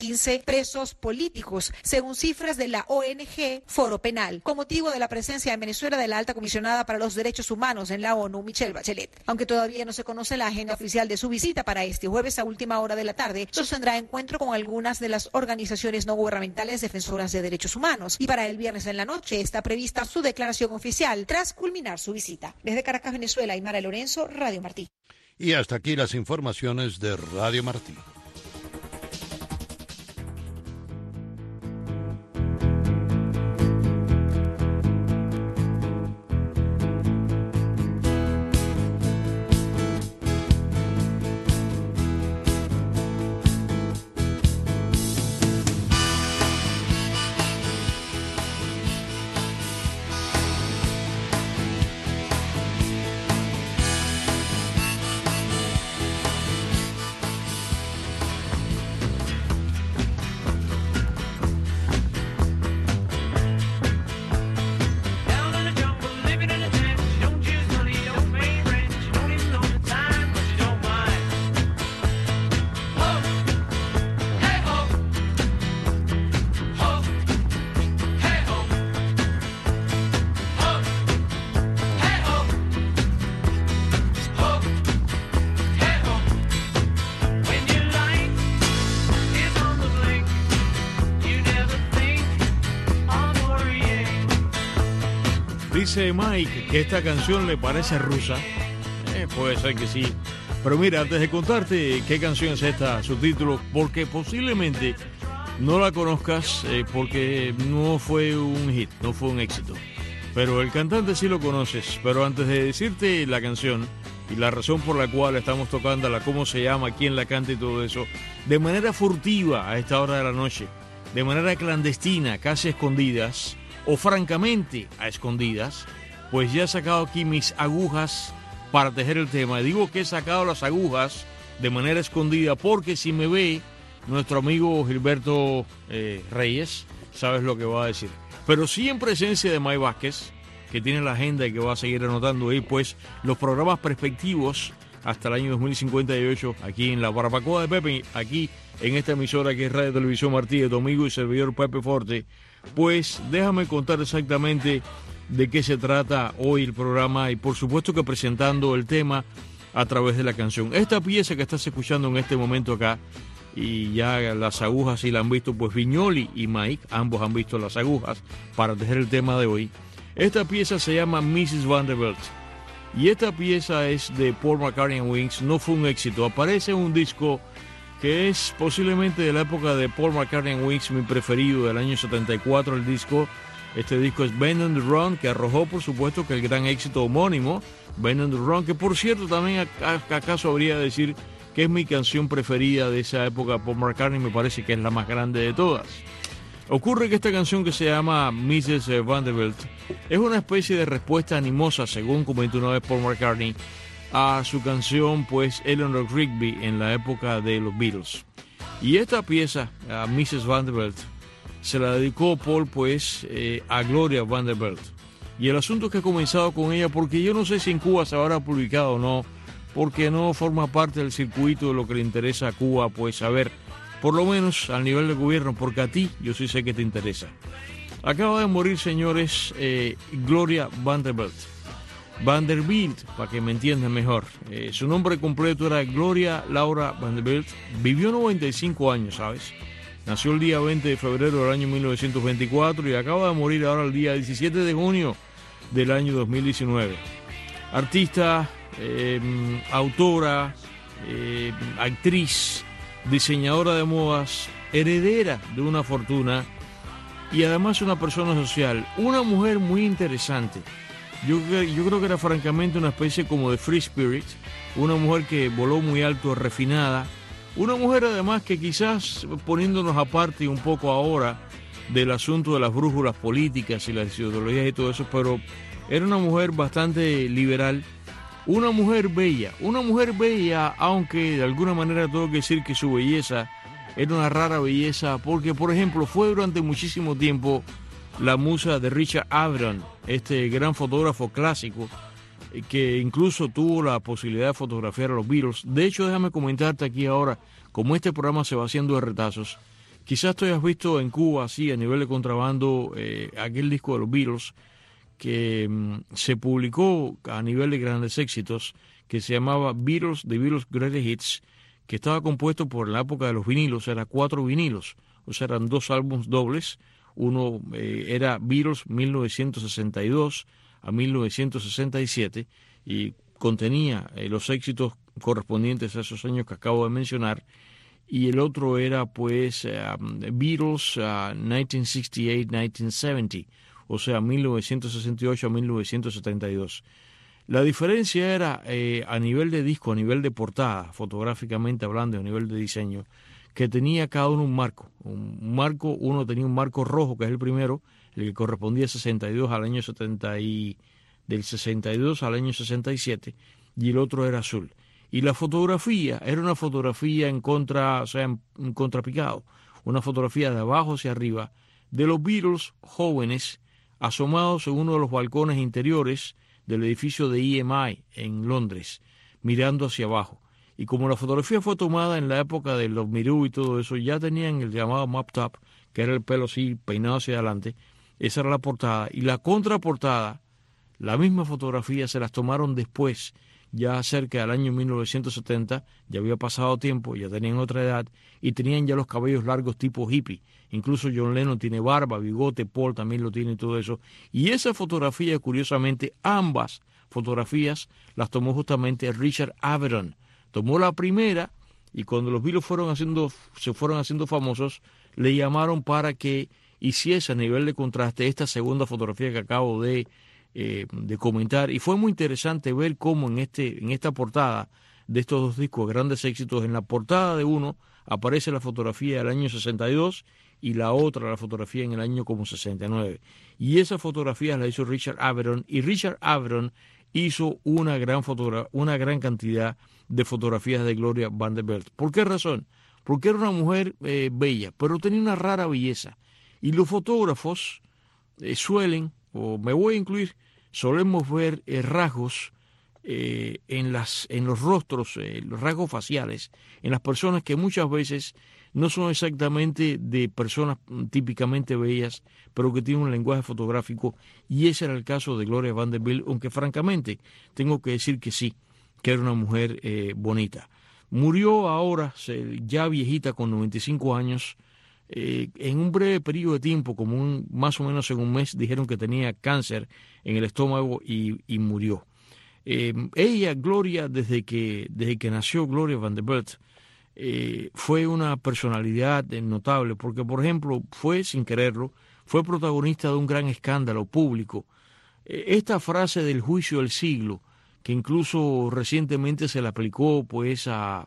15 presos políticos, según cifras de la ONG Foro Penal, con motivo de la presencia en Venezuela de la alta comisionada para los derechos humanos en la ONU, Michelle Bachelet. Aunque todavía no se conoce la agenda oficial de su visita para este jueves a última hora de la tarde, sostendrá encuentro con algunas de las organizaciones no gubernamentales defensoras de derechos humanos. Y para el viernes en la noche está prevista su declaración oficial tras culminar su visita. Desde Caracas, Venezuela, Aymara Lorenzo, Radio Martí. Y hasta aquí las informaciones de Radio Martí. Dice Mike que esta canción le parece rusa. Puede ser que sí. Pero mira, antes de contarte qué canción es esta, su título, porque posiblemente no la conozcas porque no fue un hit, no fue un éxito. Pero el cantante sí lo conoces. Pero antes de decirte la canción y la razón por la cual estamos tocándola, cómo se llama, quién la canta y todo eso, de manera furtiva a esta hora de la noche, de manera clandestina, casi a escondidas, o francamente a escondidas, pues ya he sacado aquí mis agujas para tejer el tema. Y digo que he sacado las agujas de manera escondida porque si me ve nuestro amigo Gilberto Reyes, sabes lo que va a decir. Pero sí en presencia de May Vázquez, que tiene la agenda y que va a seguir anotando ahí, pues los programas perspectivos hasta el año 2058 aquí en la Barbacoa de Pepe, aquí en esta emisora que es Radio Televisión Martí, de tu amigo y servidor Pepe Forte. Pues déjame contar exactamente de qué se trata hoy el programa y por supuesto que presentando el tema a través de la canción. Esta pieza que estás escuchando en este momento acá, y ya las agujas sí la han visto, pues Viñoli y Mike, ambos han visto las agujas para tejer el tema de hoy. Esta pieza se llama Mrs. Vanderbilt y esta pieza es de Paul McCartney and Wings, no fue un éxito, aparece en un disco que es posiblemente de la época de Paul McCartney and Wings, mi preferido, del año 74 el disco. Este disco es Bend on the Run, que arrojó por supuesto que el gran éxito homónimo, Bend on the Run, que por cierto también acaso habría de decir que es mi canción preferida de esa época. Paul McCartney me parece que es la más grande de todas. Ocurre que esta canción que se llama Mrs. Vanderbilt es una especie de respuesta animosa, según comentó una vez Paul McCartney, a su canción pues Eleanor Rigby en la época de los Beatles. Y esta pieza, a Mrs. Vanderbilt, se la dedicó Paul pues a Gloria Vanderbilt. Y el asunto es que ha comenzado con ella porque yo no sé si en Cuba se habrá publicado o no, porque no forma parte del circuito de lo que le interesa a Cuba pues saber, por lo menos al nivel del gobierno, porque a ti yo sí sé que te interesa. Acaba de morir, señores, Gloria Vanderbilt. Vanderbilt, para que me entiendan mejor. Su nombre completo era Gloria Laura Vanderbilt. Vivió 95 años, ¿sabes? Nació el día 20 de febrero del año 1924 y acaba de morir ahora el día 17 de junio del año 2019. Artista, autora, actriz, diseñadora de modas, heredera de una fortuna y además una persona social. Una mujer muy interesante. Yo creo que era francamente una especie como de free spirit, una mujer que voló muy alto, refinada, una mujer además que quizás poniéndonos aparte un poco ahora del asunto de las brújulas políticas y las ideologías y todo eso, pero era una mujer bastante liberal, una mujer bella, aunque de alguna manera tengo que decir que su belleza era una rara belleza, porque por ejemplo fue durante muchísimo tiempo la musa de Richard Avedon, este gran fotógrafo clásico que incluso tuvo la posibilidad de fotografiar a los Beatles. De hecho, déjame comentarte aquí ahora, como este programa se va haciendo de retazos, Quizás tú hayas visto en Cuba, así a nivel de contrabando, aquel disco de los Beatles que se publicó a nivel de grandes éxitos, que se llamaba Beatles, The Beatles Greatest Hits, que estaba compuesto por la época de los vinilos, eran 4 vinilos, o sea, eran 2 álbumes dobles. Uno era Beatles 1962 a 1967 y contenía los éxitos correspondientes a esos años que acabo de mencionar, y el otro era pues Beatles 1968-1970, o sea, 1968 a 1972. La diferencia era a nivel de disco, a nivel de portada, fotográficamente hablando, a nivel de diseño, que tenía cada uno un marco. Uno tenía un marco rojo, que es el primero, el que correspondía 62 al año 70 y del 62 al año 67, y el otro era azul. Y la fotografía era una fotografía en contrapicado, una fotografía de abajo hacia arriba de los Beatles jóvenes asomados en uno de los balcones interiores del edificio de EMI en Londres, mirando hacia abajo. Y como la fotografía fue tomada en la época de los Mirú y todo eso, ya tenían el llamado mop top, que era el pelo así peinado hacia adelante. Esa era la portada. Y la contraportada, la misma fotografía, se las tomaron después, ya cerca del año 1970, ya había pasado tiempo, ya tenían otra edad, y tenían ya los cabellos largos tipo hippie. Incluso John Lennon tiene barba, bigote, Paul también lo tiene y todo eso. Y esa fotografía, curiosamente, ambas fotografías las tomó justamente Richard Avedon. Tomó la primera, y cuando los Beatles se fueron haciendo famosos, le llamaron para que hiciese a nivel de contraste esta segunda fotografía que acabo de comentar. Y fue muy interesante ver cómo en esta portada de estos dos discos de grandes éxitos, en la portada de uno aparece la fotografía del año 62 y la otra la fotografía en el año como 69. Y esa fotografía la hizo Richard Avedon, y Richard Avedon hizo una gran cantidad de fotografías de Gloria Vanderbilt. ¿Por qué razón? Porque era una mujer bella, pero tenía una rara belleza. Y los fotógrafos solemos ver rasgos en los rostros, los rasgos faciales, en las personas que muchas veces no son exactamente de personas típicamente bellas, pero que tienen un lenguaje fotográfico, y ese era el caso de Gloria Vanderbilt, aunque francamente tengo que decir que sí, que era una mujer bonita. Murió ahora, ya viejita, con 95 años, en un breve periodo de tiempo, más o menos en un mes, dijeron que tenía cáncer en el estómago y murió. Ella, Gloria, desde que nació Gloria Vanderbilt, fue una personalidad notable, porque, por ejemplo, sin quererlo, fue protagonista de un gran escándalo público. Esta frase del juicio del siglo, que incluso recientemente se le aplicó pues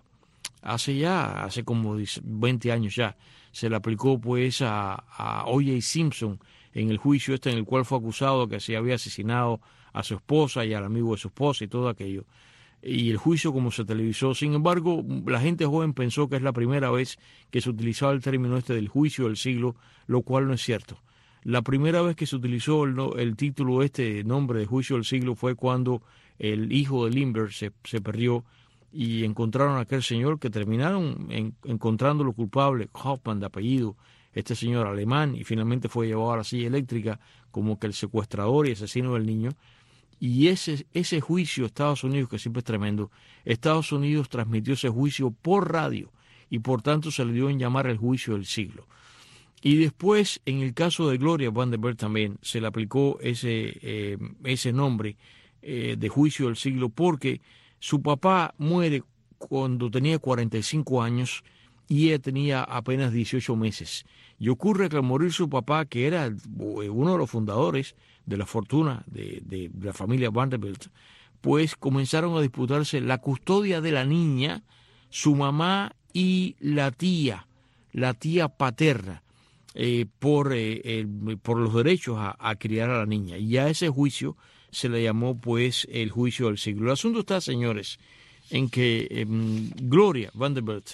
hace como 20 años ya, se le aplicó pues a O.J. Simpson en el juicio en el cual fue acusado que se había asesinado a su esposa y al amigo de su esposa y todo aquello. Y el juicio como se televisó. Sin embargo, la gente joven pensó que es la primera vez que se utilizaba el término del juicio del siglo, lo cual no es cierto. La primera vez que se utilizó el título nombre de juicio del siglo fue cuando el hijo de Lindbergh se perdió y encontraron a aquel señor, que terminaron encontrándolo culpable, Hoffman de apellido, este señor alemán, y finalmente fue llevado a la silla eléctrica como que el secuestrador y asesino del niño. Y ese juicio, Estados Unidos, que siempre es tremendo, Estados Unidos transmitió ese juicio por radio y por tanto se le dio en llamar el juicio del siglo. Y después, en el caso de Gloria Vanderbilt también se le aplicó ese nombre de juicio del siglo, porque su papá muere cuando tenía 45 años y ella tenía apenas 18 meses. Y ocurre que al morir su papá, que era uno de los fundadores de la fortuna de la familia Vanderbilt, pues comenzaron a disputarse la custodia de la niña, su mamá y la tía paterna, por los derechos a criar a la niña. Y a ese juicio se le llamó pues el juicio del siglo. El asunto está, señores, en que Gloria Vanderbilt,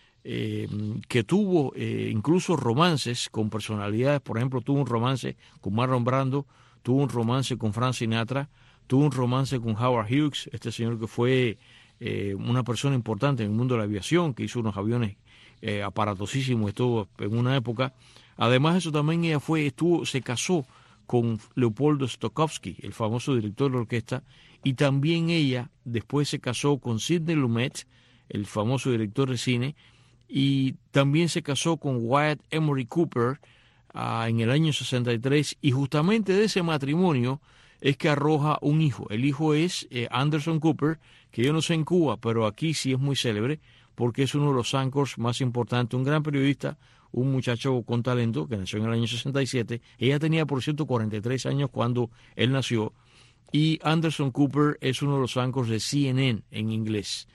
que tuvo incluso romances con personalidades, por ejemplo, tuvo un romance con Marlon Brando, tuvo un romance con Frank Sinatra, tuvo un romance con Howard Hughes, este señor que fue una persona importante en el mundo de la aviación, que hizo unos aviones aparatosísimo estuvo en una época. Además de eso también ella se casó con Leopoldo Stokowski, el famoso director de orquesta, y también ella después se casó con Sidney Lumet, el famoso director de cine, y también se casó con Wyatt Emory Cooper en el año 63, y justamente de ese matrimonio es que arroja un hijo. El hijo es Anderson Cooper, que yo no sé en Cuba, pero aquí sí es muy célebre, porque es uno de los anchors más importantes, un gran periodista, un muchacho con talento que nació en el año 67. Ella tenía, por cierto, 43 años cuando él nació, y Anderson Cooper es uno de los anchors de CNN en inglés.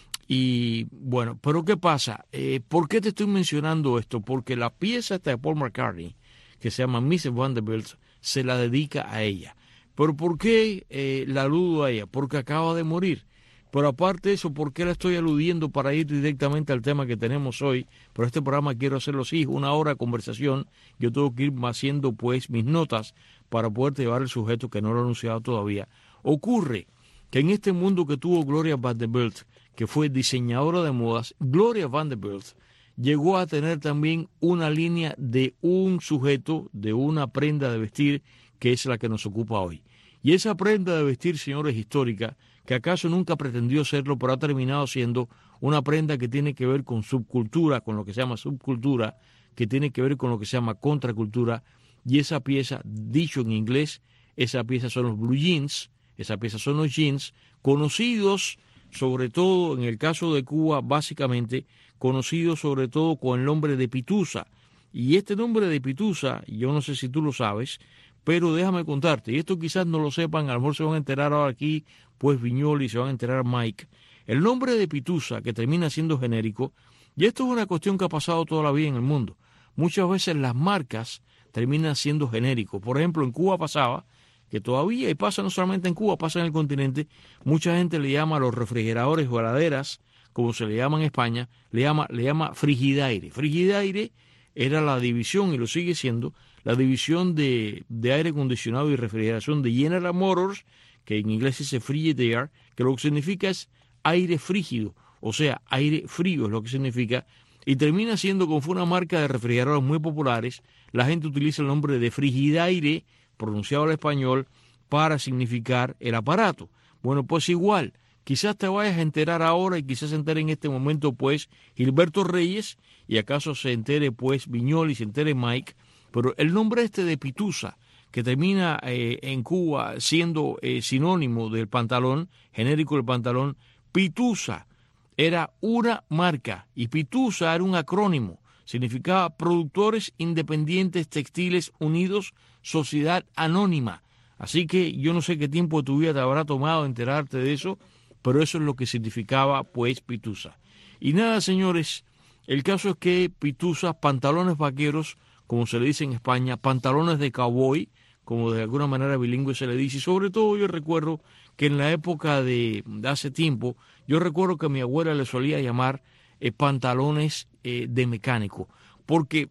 Y bueno, pero ¿qué pasa? ¿Por qué te estoy mencionando esto? Porque la pieza esta de Paul McCartney, que se llama Mrs. Vanderbilt, se la dedica a ella. ¿Pero por qué la aludo a ella? Porque acaba de morir. Pero aparte de eso, ¿por qué la estoy aludiendo para ir directamente al tema que tenemos hoy? Pero este programa quiero hacerlo así, 1 hora de conversación. Yo tengo que ir haciendo pues mis notas para poder llevar el sujeto que no lo he anunciado todavía. Ocurre que en este mundo que tuvo Gloria Vanderbilt, que fue diseñadora de modas, Gloria Vanderbilt llegó a tener también una línea de un sujeto, de una prenda de vestir, que es la que nos ocupa hoy. Y esa prenda de vestir, señores, histórica, que acaso nunca pretendió serlo, pero ha terminado siendo una prenda que tiene que ver con subcultura, con lo que se llama subcultura, que tiene que ver con lo que se llama contracultura, y esa pieza, dicho en inglés, esa pieza son los blue jeans, esa pieza son los jeans, conocidos sobre todo, en el caso de Cuba, básicamente, conocidos sobre todo con el nombre de pitusa. Y este nombre de pitusa, yo no sé si tú lo sabes, pero déjame contarte, y esto quizás no lo sepan, a lo mejor se van a enterar ahora aquí, pues Viñoli, y se van a enterar Mike. El nombre de pitusa, que termina siendo genérico, y esto es una cuestión que ha pasado toda la vida en el mundo. Muchas veces las marcas terminan siendo genéricos. Por ejemplo, en Cuba pasaba que todavía, y pasa no solamente en Cuba, pasa en el continente, mucha gente le llama a los refrigeradores o heladeras, como se le llama en España, le llama frigidaire. Frigidaire era la división, y lo sigue siendo, la división de aire acondicionado y refrigeración de General Motors, que en inglés dice Frigidaire, que lo que significa es aire frígido, o sea, aire frío es lo que significa, y termina siendo, como fue una marca de refrigeradores muy populares, la gente utiliza el nombre de Frigidaire, pronunciado al español, para significar el aparato. Bueno, pues igual, quizás te vayas a enterar ahora y quizás se entere en este momento, pues, Gilberto Reyes, y acaso se entere, pues, Viñoli, se entere Mike, pero el nombre este de pitusa, que termina en Cuba siendo sinónimo del pantalón, genérico del pantalón, pitusa, era una marca, y pitusa era un acrónimo, significaba Productores Independientes Textiles Unidos, Sociedad Anónima. Así que yo no sé qué tiempo de tu vida te habrá tomado enterarte de eso, pero eso es lo que significaba, pues, pitusa. Y nada, señores, el caso es que pitusa, pantalones vaqueros, como se le dice en España, pantalones de cowboy, como de alguna manera bilingüe se le dice, y sobre todo yo recuerdo que en la época de hace tiempo, yo recuerdo que mi abuela le solía llamar pantalones de mecánico, porque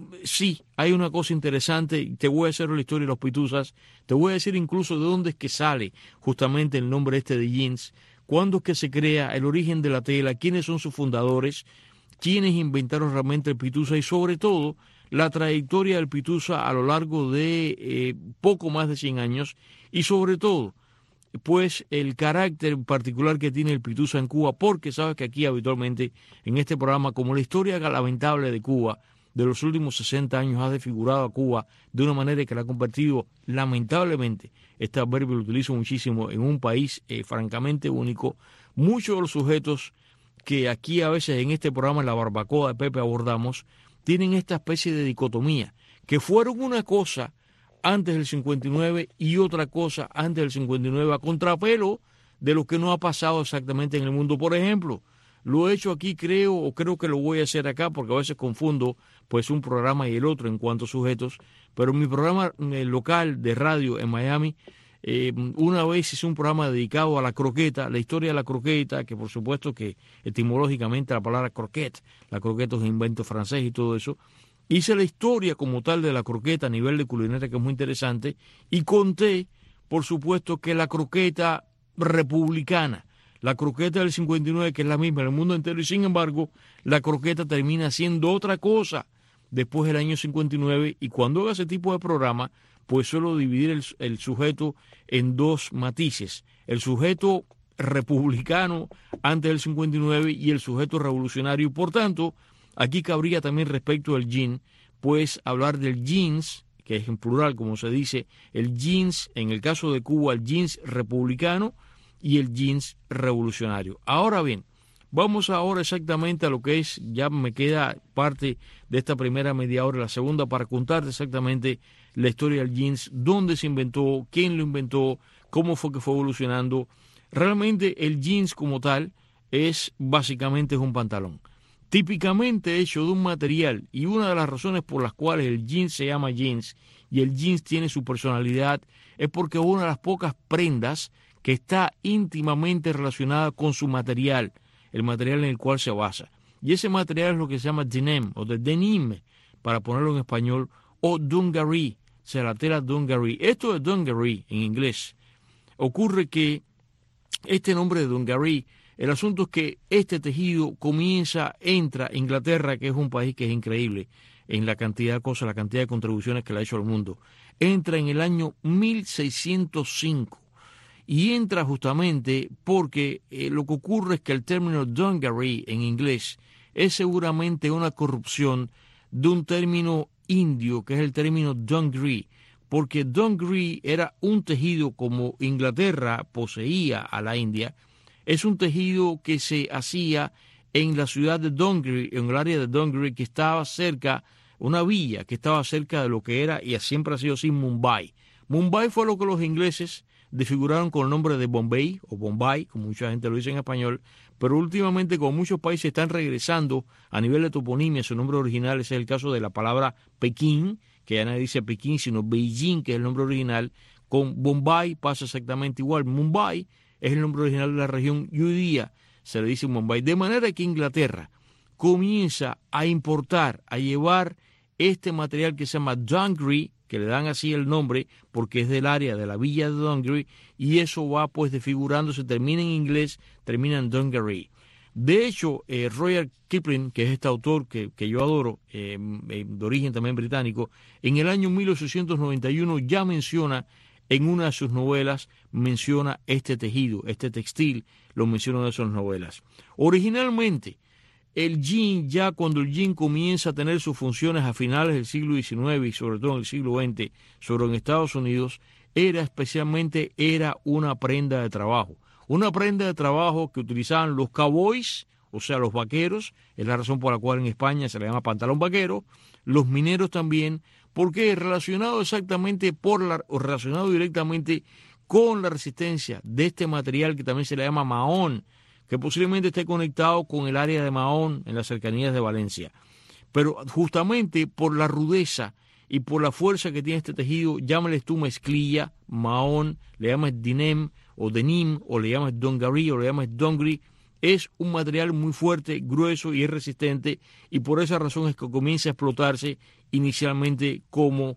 sí, hay una cosa interesante, y te voy a hacer la historia de los pitusas, te voy a decir incluso de dónde es que sale justamente el nombre este de jeans, cuándo es que se crea, el origen de la tela, quiénes son sus fundadores, quiénes inventaron realmente el pitusa, y sobre todo la trayectoria del pitusa a lo largo de poco más de 100 años, y sobre todo, pues el carácter particular que tiene el pitusa en Cuba, porque sabes que aquí habitualmente en este programa, como la historia lamentable de Cuba de los últimos 60 años ha desfigurado a Cuba de una manera que la ha convertido lamentablemente, este adverbio lo utilizo muchísimo, en un país francamente único. Muchos de los sujetos que aquí a veces en este programa, en la barbacoa de Pepe, abordamos, tienen esta especie de dicotomía, que fueron una cosa antes del 59 y otra cosa antes del 59, a contrapelo de lo que no ha pasado exactamente en el mundo. Por ejemplo, lo he hecho aquí, creo que lo voy a hacer acá, porque a veces confundo pues un programa y el otro en cuanto a sujetos, pero mi programa local de radio en Miami, una vez hice un programa dedicado a la croqueta, la historia de la croqueta, que por supuesto que etimológicamente la palabra croquette, la croqueta es un invento francés y todo eso. Hice la historia como tal de la croqueta a nivel de culinaria, que es muy interesante, y conté, por supuesto, que la croqueta republicana, la croqueta del 59, que es la misma en el mundo entero, y sin embargo, la croqueta termina siendo otra cosa después del año 59, y cuando haga ese tipo de programa, pues suelo dividir el sujeto en dos matices: el sujeto republicano antes del 59 y el sujeto revolucionario. Por tanto, aquí cabría también respecto del gin, pues hablar del jeans, que es en plural como se dice, el jeans, en el caso de Cuba, el jeans republicano y el jeans revolucionario. Ahora bien, vamos ahora exactamente a lo que es, ya me queda parte de esta primera media hora, la segunda, para contarte exactamente la historia del jeans, dónde se inventó, quién lo inventó, cómo fue que fue evolucionando. Realmente el jeans como tal es básicamente un pantalón, típicamente hecho de un material, y una de las razones por las cuales el jeans se llama jeans y el jeans tiene su personalidad es porque es una de las pocas prendas que está íntimamente relacionada con su material, el material en el cual se basa. Y ese material es lo que se llama denim, o de denim, para ponerlo en español, o dungaree, o sea, la tela dungaree. Esto de dungaree en inglés, ocurre que este nombre de dungaree, el asunto es que este tejido entra a Inglaterra, que es un país que es increíble en la cantidad de cosas, la cantidad de contribuciones que le ha hecho al mundo, entra en el año 1605. Y entra justamente porque lo que ocurre es que el término dungaree en inglés es seguramente una corrupción de un término indio, que es el término dungaree, porque dungaree era un tejido, como Inglaterra poseía a la India, es un tejido que se hacía en la ciudad de Dungaree, en el área de Dungaree, que estaba cerca, una villa que estaba cerca de lo que era, y siempre ha sido así, Mumbai. Mumbai fue lo que los ingleses desfiguraron con el nombre de Bombay, o Bombay, como mucha gente lo dice en español, pero últimamente, como muchos países están regresando a nivel de toponimia, su nombre original, ese es el caso de la palabra Pekín, que ya nadie dice Pekín, sino Beijing, que es el nombre original. Con Bombay pasa exactamente igual. Mumbai es el nombre original de la región y hoy día se le dice Mumbai. De manera que Inglaterra comienza a importar, a llevar este material que se llama dungaree, que le dan así el nombre porque es del área de la villa de Dungaree, y eso va pues desfigurándose, termina en inglés, termina en dungaree. De hecho, Rudyard Kipling, que es este autor que yo adoro, de origen también británico, en el año 1891 ya menciona, en una de sus novelas, menciona este tejido, este textil, lo menciona en una de sus novelas. Originalmente, el jean, ya cuando el jean comienza a tener sus funciones a finales del siglo XIX y sobre todo en el siglo XX, sobre en Estados Unidos, era una prenda de trabajo. Una prenda de trabajo que utilizaban los cowboys, o sea, los vaqueros, es la razón por la cual en España se le llama pantalón vaquero, los mineros también, porque es relacionado relacionado directamente con la resistencia de este material que también se le llama mahón, que posiblemente esté conectado con el área de Mahón en las cercanías de Valencia. Pero justamente por la rudeza y por la fuerza que tiene este tejido, llámales tú mezclilla, mahón, le llamas denim o denim, o le llamas dungaree o le llamas dungaree, es un material muy fuerte, grueso y es resistente, y por esa razón es que comienza a explotarse inicialmente como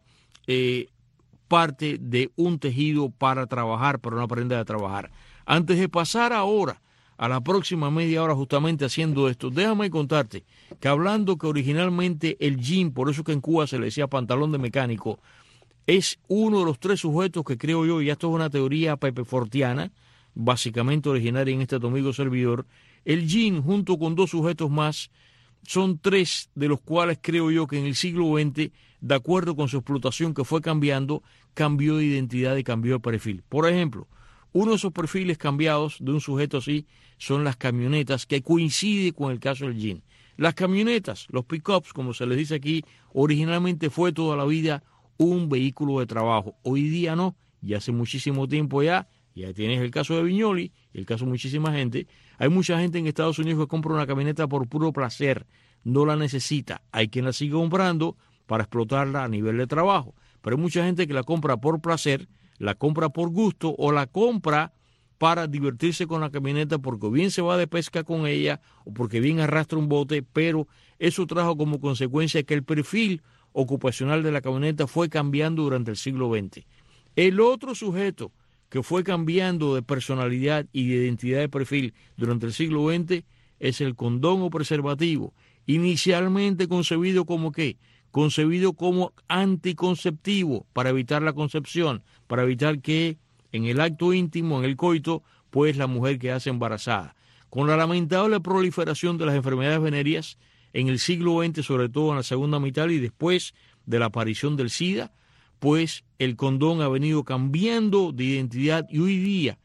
parte de un tejido para trabajar, para una prenda de trabajar. Antes de pasar ahora a la próxima media hora justamente haciendo esto, déjame contarte que hablando que originalmente el jean, por eso que en Cuba se le decía pantalón de mecánico, es uno de los tres sujetos que creo yo, y esto es una teoría pepefortiana, básicamente originaria en este tu amigo servidor, el jean junto con dos sujetos más son tres de los cuales creo yo que en el siglo XX, de acuerdo con su explotación que fue cambiando, cambió de identidad y cambió de perfil. Por ejemplo, uno de esos perfiles cambiados de un sujeto así son las camionetas, que coincide con el caso del jean. Las camionetas, los pick-ups, como se les dice aquí, originalmente fue toda la vida un vehículo de trabajo. Hoy día no, y hace muchísimo tiempo ya tienes el caso de Viñoli, y el caso de muchísima gente. Hay mucha gente en Estados Unidos que compra una camioneta por puro placer, no la necesita. Hay quien la sigue comprando para explotarla a nivel de trabajo, pero hay mucha gente que la compra por placer, la compra por gusto o la compra para divertirse con la camioneta porque bien se va de pesca con ella o porque bien arrastra un bote, pero eso trajo como consecuencia que el perfil ocupacional de la camioneta fue cambiando durante el siglo XX. El otro sujeto que fue cambiando de personalidad y de identidad de perfil durante el siglo XX es el condón o preservativo, inicialmente concebido como ¿qué? Concebido como anticonceptivo para evitar la concepción, para evitar que en el acto íntimo, en el coito, pues la mujer quedase embarazada. Con la lamentable proliferación de las enfermedades venéreas en el siglo XX, sobre todo en la segunda mitad y después de la aparición del SIDA, pues el condón ha venido cambiando de identidad y hoy día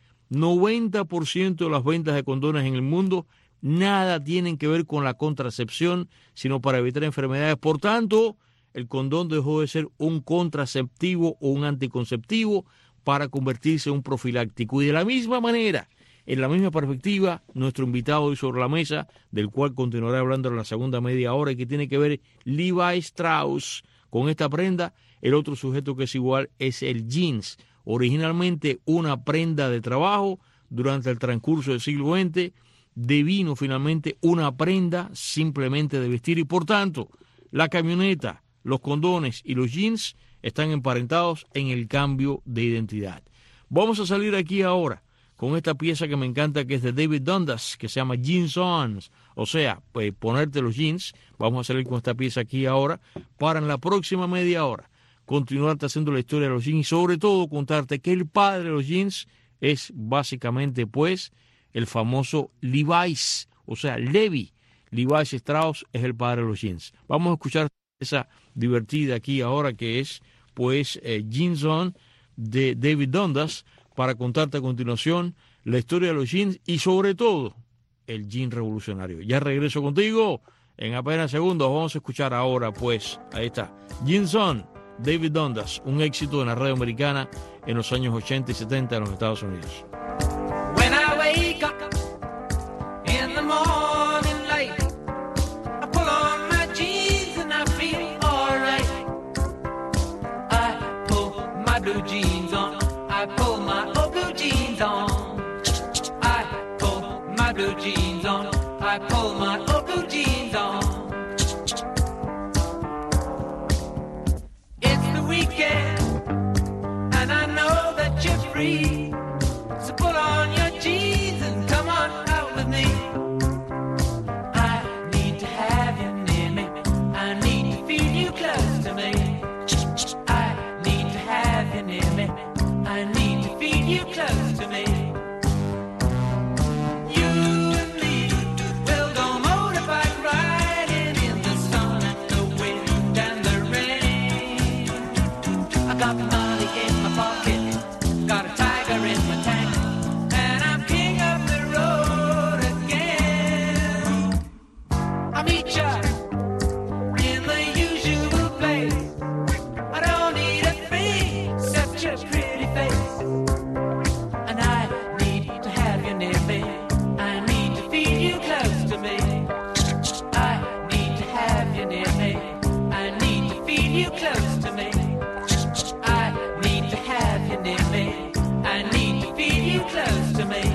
90% de las ventas de condones en el mundo nada tienen que ver con la contracepción, sino para evitar enfermedades. Por tanto, el condón dejó de ser un contraceptivo o un anticonceptivo para convertirse en un profiláctico. Y de la misma manera, en la misma perspectiva, nuestro invitado hoy sobre la mesa, del cual continuaré hablando en la segunda media hora, y que tiene que ver Levi Strauss con esta prenda. El otro sujeto que es igual es el jeans, originalmente una prenda de trabajo, durante el transcurso del siglo XX devino finalmente una prenda simplemente de vestir, y por tanto la camioneta, los condones y los jeans están emparentados en el cambio de identidad. Vamos a salir aquí ahora con esta pieza que me encanta, que es de David Dundas, que se llama Jeans On, o sea, pues ponerte los jeans. Vamos a salir con esta pieza aquí ahora para en la próxima media hora continuarte haciendo la historia de los jeans y sobre todo contarte que el padre de los jeans es básicamente pues el famoso Levi's, o sea, Levi Strauss es el padre de los jeans. Vamos a escuchar esa divertida aquí ahora que es pues Jeans On de David Dundas, para contarte a continuación la historia de los jeans y sobre todo el jean revolucionario. Ya regreso contigo en apenas segundos. Vamos a escuchar ahora pues, ahí está, Jeans On, David Dundas, un éxito en la radio americana en los años 80 y 70 en los Estados Unidos. When I wake up in the morning light, I pull on my jeans and I feel alright. I pull my blue jeans on, I pull my old blue jeans on. I pull my blue jeans on, I pull my old blue jeans on. It's the weekend and I know that you're free. So put on your jeans and come on out with me. I need to have you near me. I need to feel you close to me. I need to have you near me. I need to feel you close to me. You and me will go motorbike riding in the sun and the wind and the rain. I got money in my pocket, got a tiger in my tank. I meet ya in the usual place. I don't need a thing except your pretty face. And I need to have you near me. I need to feel you close to me. I need to have you near me. I need to feel you close to me. I need to have you near me. I need to feel you close to me.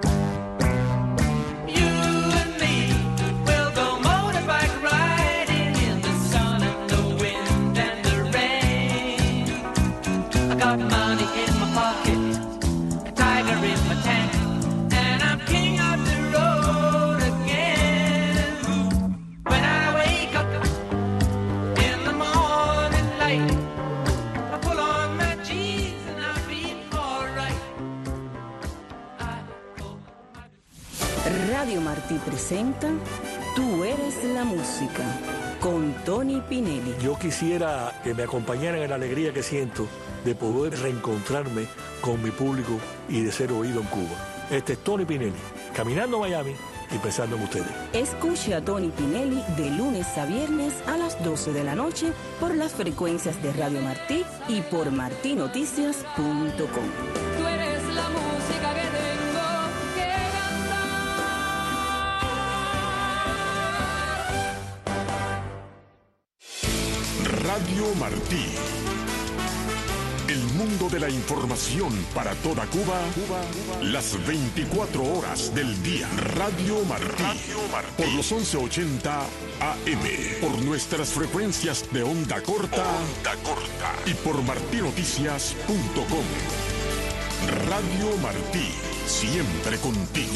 Radio Martí presenta Tú eres la música, con Tony Pinelli. Yo quisiera que me acompañaran en la alegría que siento de poder reencontrarme con mi público y de ser oído en Cuba. Este es Tony Pinelli, caminando a Miami y pensando en ustedes. Escuche a Tony Pinelli de lunes a viernes a las 12 de la noche por las frecuencias de Radio Martí y por martinoticias.com. Tú eres la música que tengo que cantar. Radio Martí. El mundo de la información para toda Cuba, las 24 horas del día. Radio Martí. Por los 1180 AM. Por nuestras frecuencias de onda corta. Y por martinoticias.com. Radio Martí, siempre contigo.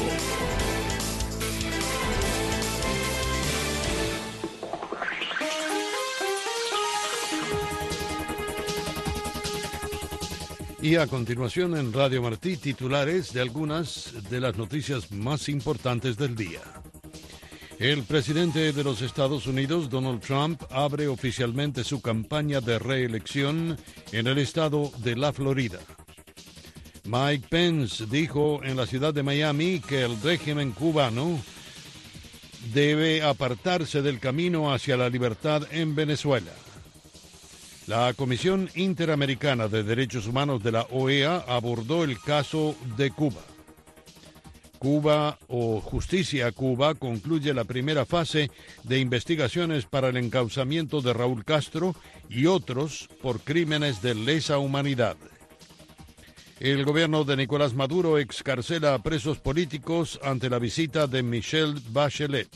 Y a continuación en Radio Martí, titulares de algunas de las noticias más importantes del día. El presidente de los Estados Unidos, Donald Trump, abre oficialmente su campaña de reelección en el estado de la Florida. Mike Pence dijo en la ciudad de Miami que el régimen cubano debe apartarse del camino hacia la libertad en Venezuela. La Comisión Interamericana de Derechos Humanos de la OEA abordó el caso de Cuba. Cuba o Justicia Cuba concluye la primera fase de investigaciones para el encauzamiento de Raúl Castro y otros por crímenes de lesa humanidad. El gobierno de Nicolás Maduro excarcela a presos políticos ante la visita de Michelle Bachelet.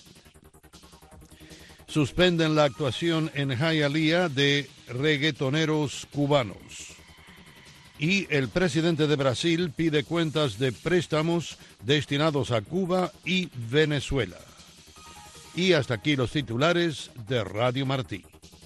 Suspenden la actuación en Hialeah de reggaetoneros cubanos. Y el presidente de Brasil pide cuentas de préstamos destinados a Cuba y Venezuela. Y hasta aquí los titulares de Radio Martí.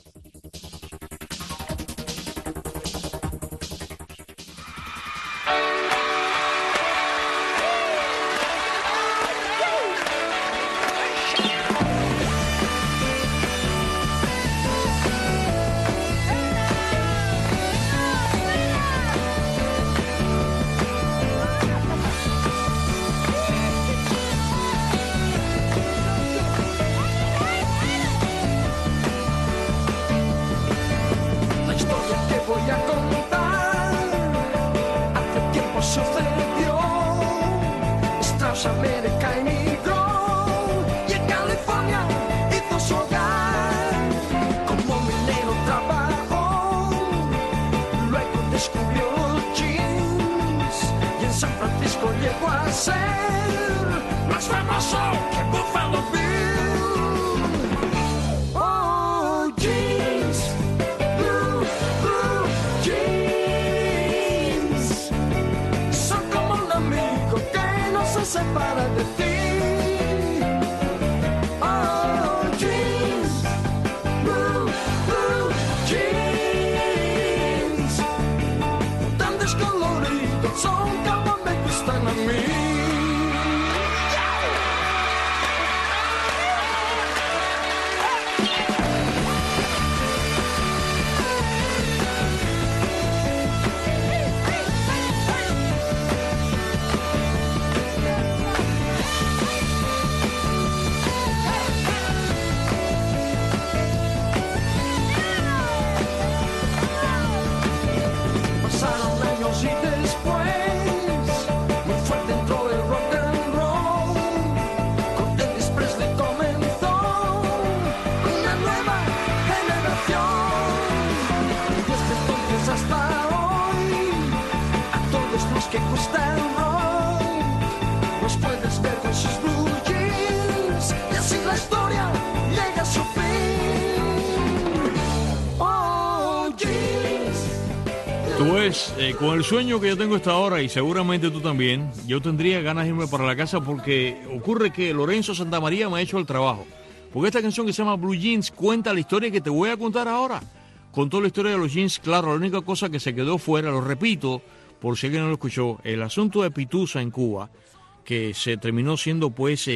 Con el sueño que yo tengo esta hora, y seguramente tú también, yo tendría ganas de irme para la casa porque ocurre que Lorenzo Santamaría me ha hecho el trabajo. Porque esta canción que se llama Blue Jeans cuenta la historia que te voy a contar ahora. Contó la historia de los jeans, claro, la única cosa que se quedó fuera, lo repito, por si alguien no lo escuchó, el asunto de Pitusa en Cuba, que se terminó siendo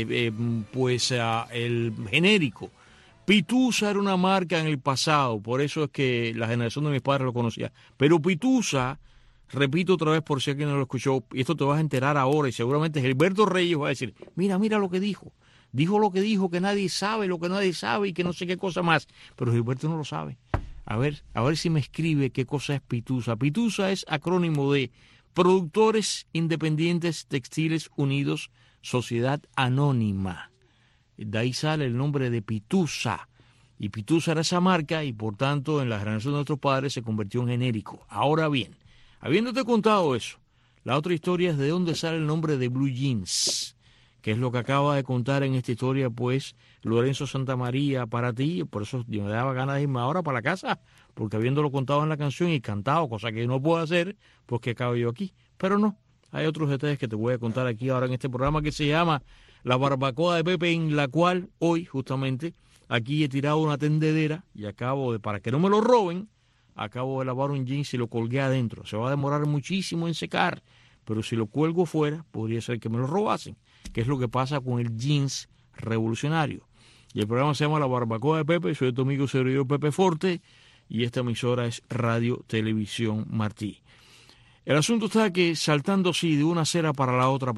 el genérico. Pitusa era una marca en el pasado, por eso es que la generación de mis padres lo conocía. Pero Pitusa, repito otra vez por si alguien no lo escuchó, y esto te vas a enterar ahora, y seguramente Gilberto Reyes va a decir, mira lo que dijo. Dijo lo que dijo, que nadie sabe, lo que nadie sabe y que no sé qué cosa más. Pero Gilberto no lo sabe. A ver si me escribe qué cosa es Pitusa. Pitusa es acrónimo de Productores Independientes Textiles Unidos, Sociedad Anónima. De ahí sale el nombre de Pitusa. Y Pitusa era esa marca y por tanto en la generación de nuestros padres se convirtió en genérico. Ahora bien, habiéndote contado eso, la otra historia es de dónde sale el nombre de Blue Jeans, que es lo que acaba de contar en esta historia, pues, Lorenzo Santamaría para ti. Por eso yo me daba ganas de irme ahora para la casa, porque habiéndolo contado en la canción y cantado, cosa que no puedo hacer, pues que acabo yo aquí. Pero no, hay otros detalles que te voy a contar aquí ahora en este programa que se llama La Barbacoa de Pepe, en la cual hoy justamente aquí he tirado una tendedera y para que no me lo roben, acabo de lavar un jeans y lo colgué adentro. Se va a demorar muchísimo en secar, pero si lo cuelgo fuera, podría ser que me lo robasen, que es lo que pasa con el jeans revolucionario. Y el programa se llama La Barbacoa de Pepe. Soy tu amigo servidor Pepe Forte y esta emisora es Radio Televisión Martí. El asunto está que saltando así de una acera para la otra,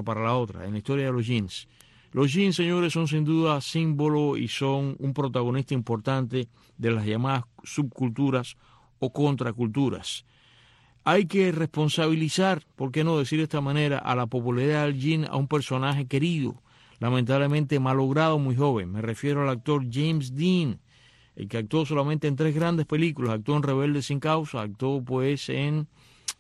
en la historia de los jeans. Los jeans, señores, son sin duda símbolo y son un protagonista importante de las llamadas subculturas o contraculturas. Hay que responsabilizar, ¿por qué no decir de esta manera?, a la popularidad del jean a un personaje querido, lamentablemente malogrado muy joven. Me refiero al actor James Dean, el que actuó solamente en 3 grandes películas. Actuó en Rebelde sin Causa, actuó pues en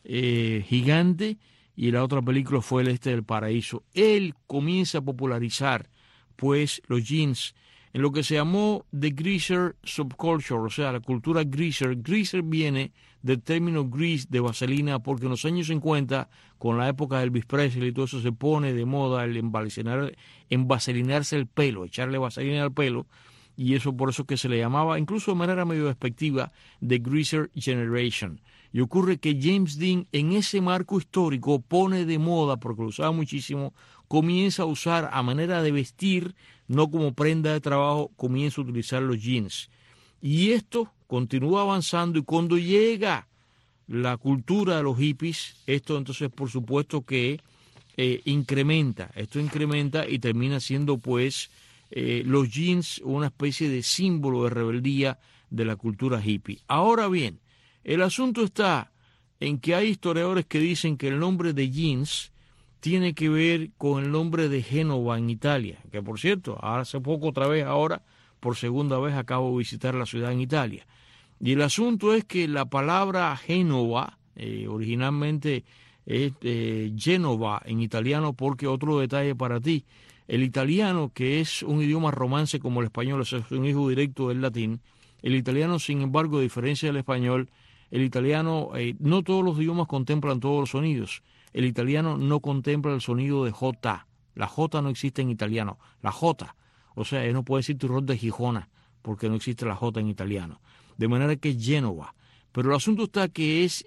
Gigante, y la otra película fue El Este del Paraíso. Él comienza a popularizar pues los jeans en lo que se llamó The Greaser Subculture, o sea, la cultura greaser. Greaser viene del término grease, de vaselina, porque en los años 50, con la época de Elvis Presley y todo eso, se pone de moda el envaselinarse el pelo, echarle vaselina al pelo, y eso por eso que se le llamaba, incluso de manera medio despectiva, The Greaser Generation. Y ocurre que James Dean, en ese marco histórico, pone de moda, porque lo usaba muchísimo, comienza a usar a manera de vestir, no como prenda de trabajo, comienza a utilizar los jeans. Y esto continúa avanzando, y cuando llega la cultura de los hippies, esto entonces por supuesto que incrementa y termina siendo pues los jeans una especie de símbolo de rebeldía de la cultura hippie. Ahora bien, el asunto está en que hay historiadores que dicen que el nombre de jeans tiene que ver con el nombre de Génova en Italia, que por cierto, hace poco otra vez ahora, por segunda vez acabo de visitar la ciudad en Italia. Y el asunto es que la palabra Génova, originalmente es Génova en italiano, porque otro detalle para ti, el italiano, que es un idioma romance como el español, es un hijo directo del latín, el italiano, sin embargo, a diferencia del español, el italiano, no todos los idiomas contemplan todos los sonidos. El italiano no contempla el sonido de J. La J no existe en italiano. La J, o sea, no puede decir turrón de Gijona, porque no existe la J en italiano. De manera que es Génova. Pero el asunto está que es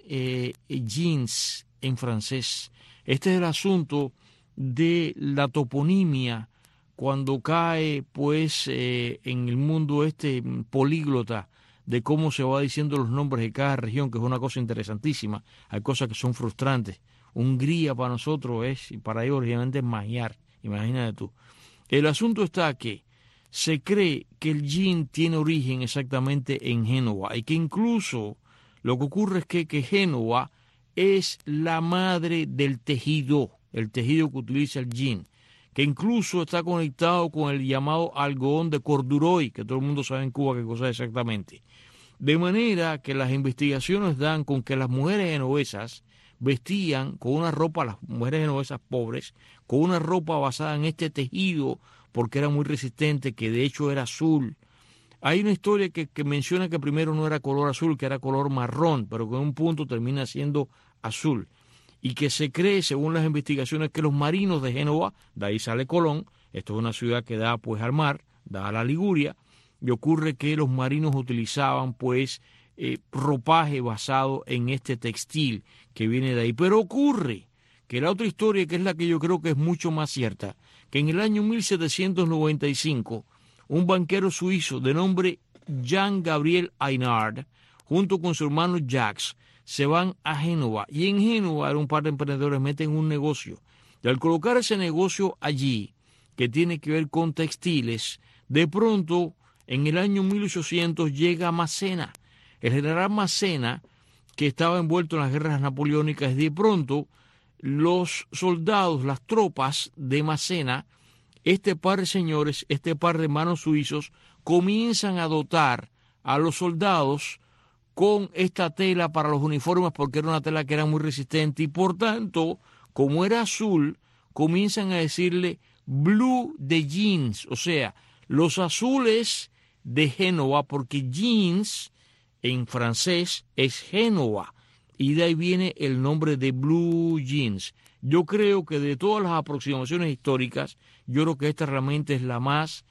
jeans en francés. Este es el asunto de la toponimia cuando cae pues en el mundo políglota de cómo se va diciendo los nombres de cada región, que es una cosa interesantísima. Hay cosas que son frustrantes. Hungría para nosotros es, y para ellos originalmente es Magyar, imagínate tú. El asunto está que se cree que el jean tiene origen exactamente en Génova, y que incluso lo que ocurre es que Génova es la madre del tejido, el tejido que utiliza el jean, que incluso está conectado con el llamado algodón de corduroy, que todo el mundo sabe en Cuba qué cosa es exactamente. De manera que las investigaciones dan con que las mujeres genovesas vestían con una ropa, las mujeres genovesas pobres, con una ropa basada en este tejido, porque era muy resistente, que de hecho era azul. Hay una historia que menciona que primero no era color azul, que era color marrón, pero que en un punto termina siendo azul. Y que se cree, según las investigaciones, que los marinos de Génova, de ahí sale Colón, esto es una ciudad que da pues al mar, da a la Liguria, y ocurre que los marinos utilizaban pues ropaje basado en este textil que viene de ahí. Pero ocurre que la otra historia, que es la que yo creo que es mucho más cierta, que en el año 1795, un banquero suizo de nombre Jean Gabriel Aynard, junto con su hermano Jacques, se van a Génova, y en Génova un par de emprendedores meten un negocio, y al colocar ese negocio allí, que tiene que ver con textiles, de pronto, en el año 1800 llega Massena. El general Massena, que estaba envuelto en las guerras napoleónicas, de pronto los soldados, las tropas de Massena, este par de señores, este par de hermanos suizos, comienzan a dotar a los soldados con esta tela para los uniformes, porque era una tela que era muy resistente, y por tanto, como era azul, comienzan a decirle blue de jeans, o sea, los azules de Génova, porque jeans en francés es Génova, y de ahí viene el nombre de blue jeans. Yo creo que de todas las aproximaciones históricas, yo creo que esta realmente es la más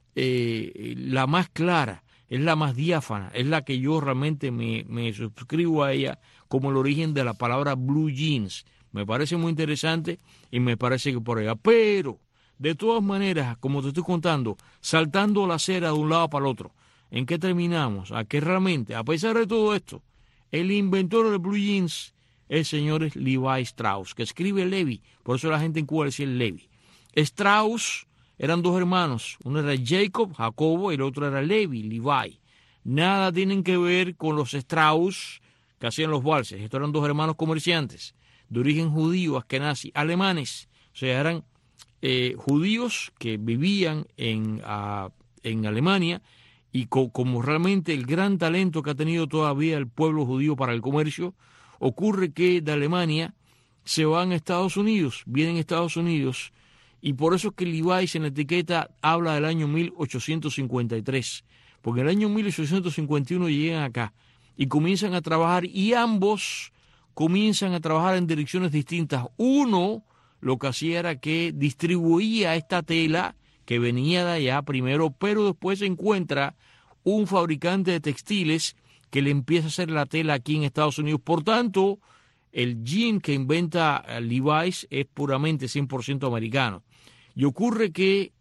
clara, es la más diáfana, es la que yo realmente me suscribo a ella como el origen de la palabra blue jeans. Me parece muy interesante y me parece que por allá. Pero, de todas maneras, como te estoy contando, saltando la acera de un lado para el otro, ¿en qué terminamos? A que realmente, a pesar de todo esto, el inventor del blue jeans es, señores, Levi Strauss, que escribe Levi, por eso la gente en Cuba decía Levi. Strauss eran dos hermanos, uno era Jacobo, y el otro era Levi. Nada tienen que ver con los Strauss que hacían los valses. Estos eran dos hermanos comerciantes de origen judío, askenazi, alemanes. O sea, eran judíos que vivían en Alemania, y como realmente el gran talento que ha tenido todavía el pueblo judío para el comercio, ocurre que de Alemania se van a Estados Unidos, vienen a Estados Unidos, y por eso es que Levi's en la etiqueta habla del año 1853, porque en el año 1851 llegan acá y comienzan a trabajar, y ambos comienzan a trabajar en direcciones distintas. Uno lo que hacía era que distribuía esta tela que venía de allá primero, pero después se encuentra un fabricante de textiles que le empieza a hacer la tela aquí en Estados Unidos. Por tanto, el jean que inventa Levi's es puramente 100% americano. Y ocurre que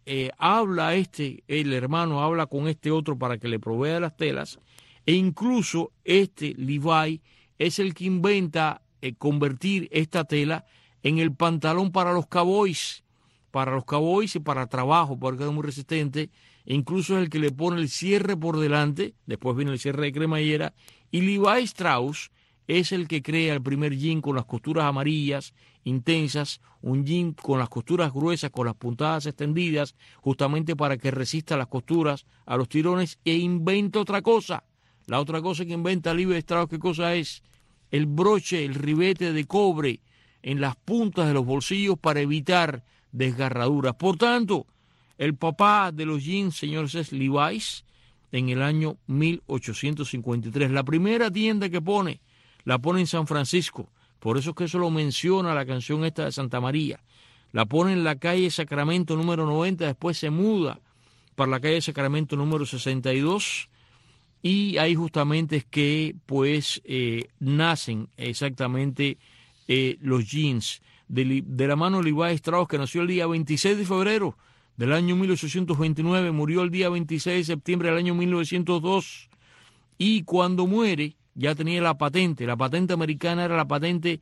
el hermano habla con este otro para que le provea las telas, e incluso Levi es el que inventa convertir esta tela en el pantalón para los cowboys y para trabajo, porque es muy resistente. E incluso es el que le pone el cierre por delante, después viene el cierre de cremallera, y Levi Strauss es el que crea el primer jean con las costuras amarillas, intensas, un jean con las costuras gruesas, con las puntadas extendidas, justamente para que resista las costuras a los tirones, e inventa otra cosa. La otra cosa que inventa Levi Strauss, ¿qué cosa es? El broche, el ribete de cobre en las puntas de los bolsillos para evitar desgarraduras. Por tanto, el papá de los jeans, señores, es Levi's en el año 1853. La primera tienda que la pone en San Francisco. Por eso es que eso lo menciona la canción esta de Santa María. La pone en la calle Sacramento número 90, después se muda para la calle Sacramento número 62, y ahí justamente es que nacen exactamente los jeans de la mano de Levi Strauss, que nació el día 26 de febrero del año 1829, murió el día 26 de septiembre del año 1902, y cuando muere ya tenía la patente americana, era la patente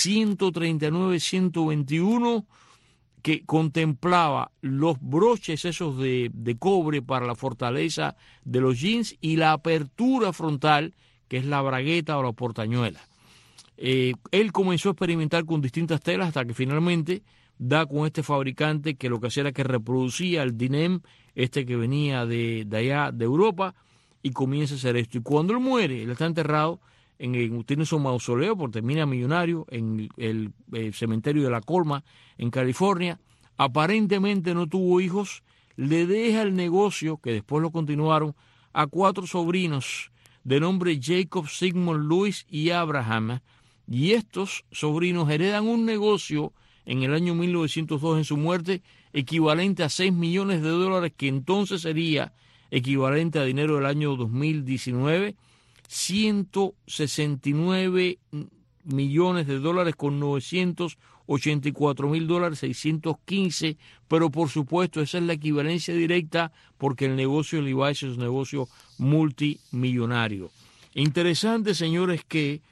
139-121, que contemplaba los broches esos de cobre para la fortaleza de los jeans y la apertura frontal, que es la bragueta o la portañuela. Él comenzó a experimentar con distintas telas hasta que finalmente da con este fabricante que lo que hacía era que reproducía el Dinem, que venía de allá de Europa, y comienza a hacer esto. Y cuando él muere, él está enterrado tiene su mausoleo, porque termina millonario, en el cementerio de La Colma, en California. Aparentemente no tuvo hijos, le deja el negocio, que después lo continuaron, a 4 sobrinos de nombre Jacob, Sigmund, Louis y Abraham, y estos sobrinos heredan un negocio en el año 1902 en su muerte, equivalente a $6 millones, que entonces sería equivalente a dinero del año 2019, $169 millones con $984,000, 615, pero por supuesto esa es la equivalencia directa, porque el negocio de Levi's es un negocio multimillonario. Interesante, señores, que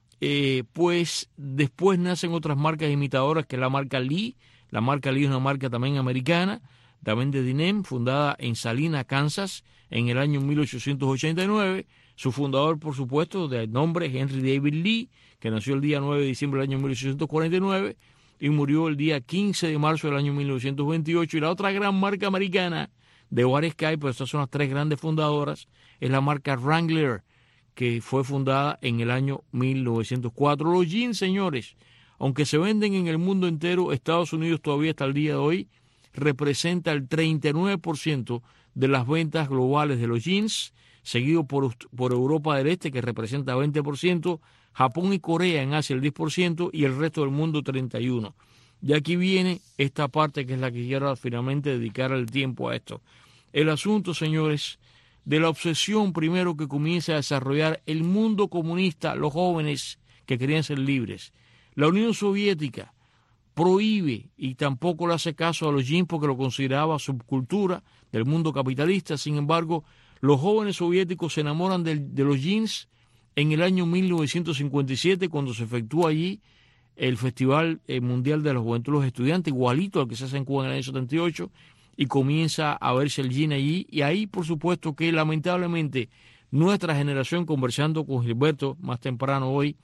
después nacen otras marcas imitadoras, que es la marca Lee. La marca Lee es una marca también americana, también de Dinem, fundada en Salina, Kansas, en el año 1889. Su fundador, por supuesto, de nombre Henry David Lee, que nació el día 9 de diciembre del año 1849 y murió el día 15 de marzo del año 1928. Y la otra gran marca americana, de varias que hay, pero estas son las 3 grandes fundadoras, es la marca Wrangler, que fue fundada en el año 1904. Los jeans, señores, aunque se venden en el mundo entero, Estados Unidos todavía hasta el día de hoy representa el 39% de las ventas globales de los jeans. seguido por Europa del Este, que representa 20%, Japón y Corea en Asia el 10% y el resto del mundo 31%. Y aquí viene esta parte que es la que quiero finalmente dedicar el tiempo a esto. El asunto, señores, de la obsesión primero que comienza a desarrollar el mundo comunista, los jóvenes que querían ser libres. La Unión Soviética prohíbe y tampoco le hace caso a los jeans porque lo consideraba subcultura del mundo capitalista. Sin embargo, los jóvenes soviéticos se enamoran de los jeans en el año 1957 cuando se efectúa allí el Festival Mundial de la Juventud de los Estudiantes, igualito al que se hace en Cuba en el año 78, y comienza a verse el jean allí. Y ahí, por supuesto, que lamentablemente nuestra generación, conversando con Gilberto más temprano hoy,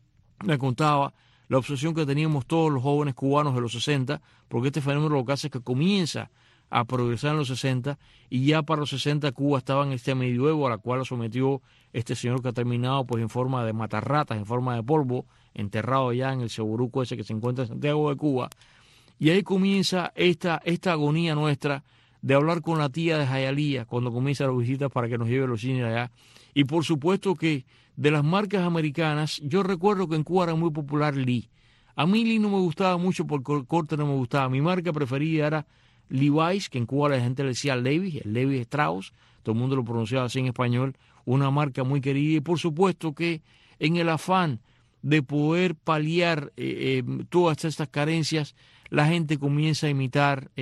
me contaba la obsesión que teníamos todos los jóvenes cubanos de los 60, porque este fenómeno lo que hace es que comienza a progresar en los 60, y ya para los 60 Cuba estaba en este medioevo a la cual lo sometió este señor que ha terminado pues en forma de matarratas, en forma de polvo, enterrado ya en el Seboruco ese que se encuentra en Santiago de Cuba. Y ahí comienza esta agonía nuestra de hablar con la tía de Hialeah cuando comienza las visitas para que nos lleve los cines allá. Y por supuesto que de las marcas americanas, yo recuerdo que en Cuba era muy popular Lee. A mí Lee no me gustaba mucho porque el corte no me gustaba. Mi marca preferida era Levi's, que en Cuba la gente le decía Levi, el Levi Strauss, todo el mundo lo pronunciaba así en español, una marca muy querida. Y por supuesto que en el afán de poder paliar todas estas carencias, la gente comienza a imitar,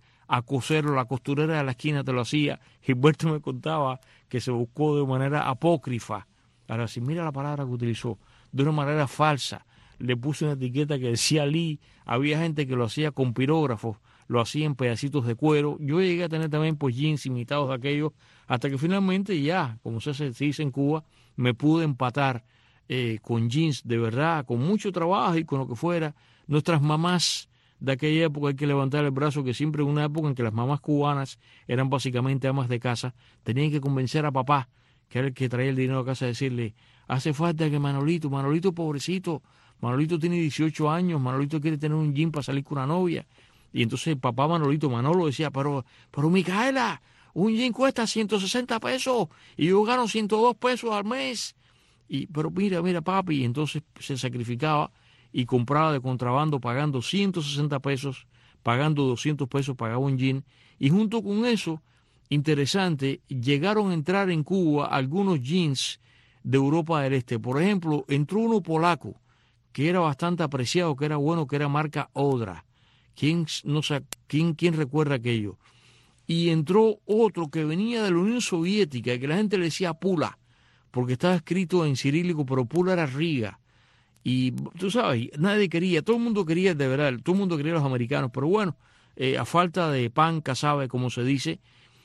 a coserlo. La costurera de la esquina te lo hacía. Gilberto me contaba que se buscó de manera apócrifa. Ahora, si mira la palabra que utilizó, de una manera falsa, le puso una etiqueta que decía Lee. Había gente que lo hacía con pirógrafos, lo hacía en pedacitos de cuero. Yo llegué a tener también pues jeans imitados de aquellos, hasta que finalmente ya, como se dice en Cuba, me pude empatar con jeans de verdad, con mucho trabajo y con lo que fuera. Nuestras mamás de aquella época, hay que levantar el brazo, que siempre en una época en que las mamás cubanas eran básicamente amas de casa, tenían que convencer a papá, que era el que traía el dinero a casa, a decirle, hace falta que Manolito pobrecito, Manolito tiene 18 años, Manolito quiere tener un jean para salir con una novia. Y entonces el papá Manolo decía, pero Micaela, un jean cuesta 160 pesos y yo gano 102 pesos al mes. Pero mira papi, y entonces se sacrificaba y compraba de contrabando pagando 160 pesos, pagando 200 pesos, pagaba un jean. Y junto con eso, interesante, llegaron a entrar en Cuba algunos jeans de Europa del Este. Por ejemplo, entró uno polaco, que era bastante apreciado, que era bueno, que era marca Odra. ¿Quién recuerda aquello? Y entró otro que venía de la Unión Soviética, que la gente le decía Pula, porque estaba escrito en cirílico, pero Pula era Riga. Y tú sabes, nadie quería, todo el mundo quería de verdad, todo el mundo quería a los americanos, pero bueno, a falta de pan, casabe, como se dice.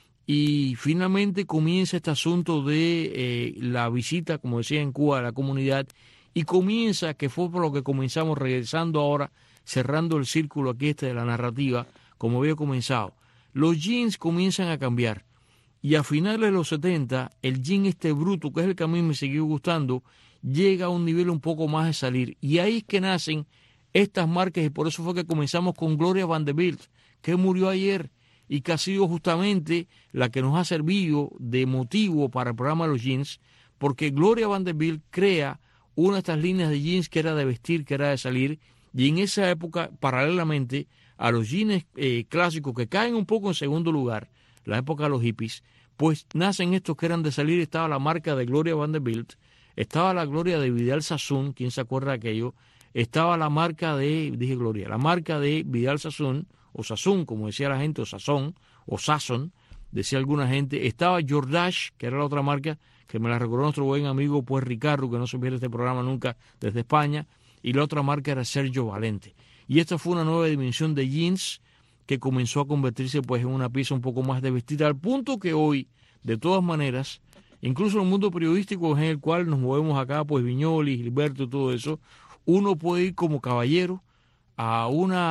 Y finalmente comienza este asunto de la visita, como decía en Cuba, a la comunidad, y comienza, que fue por lo que comenzamos, regresando ahora, cerrando el círculo aquí de la narrativa, como había comenzado. Los jeans comienzan a cambiar, y a finales de los 70, el jean bruto, que es el que a mí me siguió gustando, llega a un nivel un poco más de salir, y ahí es que nacen estas marcas, y por eso fue que comenzamos con Gloria Vanderbilt, que murió ayer, y que ha sido justamente la que nos ha servido de motivo para el programa de los jeans, porque Gloria Vanderbilt crea una de estas líneas de jeans que era de vestir, que era de salir, y en esa época, paralelamente a los jeans clásicos que caen un poco en segundo lugar, la época de los hippies, pues nacen estos que eran de salir. Estaba la marca de Gloria Vanderbilt, estaba la Gloria de Vidal Sassoon, ¿quién se acuerda de aquello? Estaba la marca de, la marca de Vidal Sassoon, o Sassoon, como decía la gente, o Sazón, o Sasson, decía alguna gente. Estaba Jordache, que era la otra marca, que me la recordó nuestro buen amigo pues Ricardo, que no se pierde este programa nunca, desde España, y la otra marca era Sergio Valente. Y esta fue una nueva dimensión de jeans que comenzó a convertirse pues en una pieza un poco más de vestir, al punto que hoy, de todas maneras, incluso en el mundo periodístico en el cual nos movemos acá, pues Viñoli, Gilberto y todo eso, uno puede ir como caballero a